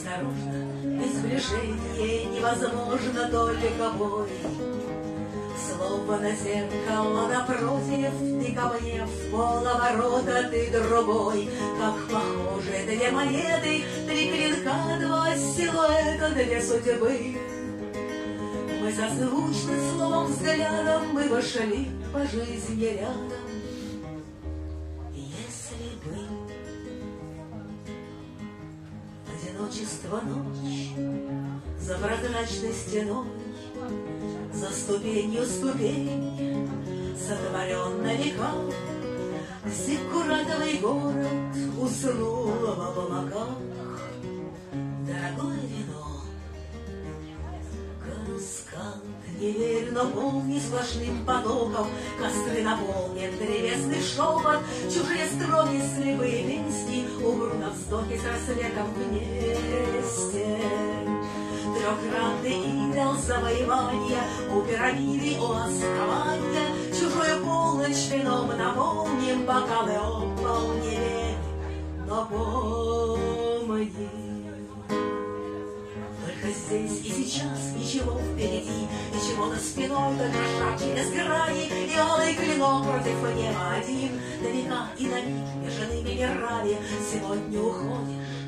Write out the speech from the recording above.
осторожно, без сближения невозможно только бой. Словно зеркало напротив, ты ко мне в полоборота, ты другой. Как похожи две монеты, три клинка, два силуэта, две судьбы. Мы созвучны словом, взглядом, мы вошли по жизни рядом. Если бы одиночество ночь за прозрачной стеной, за ступенью ступень, сотворен на века, зиккуратовый город уснул в облаках. Дорогое вино, Каскант, не верь, но помни сплошным потоком, костры наполнен древесный шепот, чужие строки, слепые песни умрут на вздохе с рассветом вместе. Трехгранный идол завоевания, у пирамиды, у основания, чужую полночь вином наполним, бокалы опал, не верь, но помни. Только здесь и сейчас ничего впереди, ничего за спиной, только шаг через грани, и алый клинок против неба один. На века и на миг между ними мирами сегодня уходишь.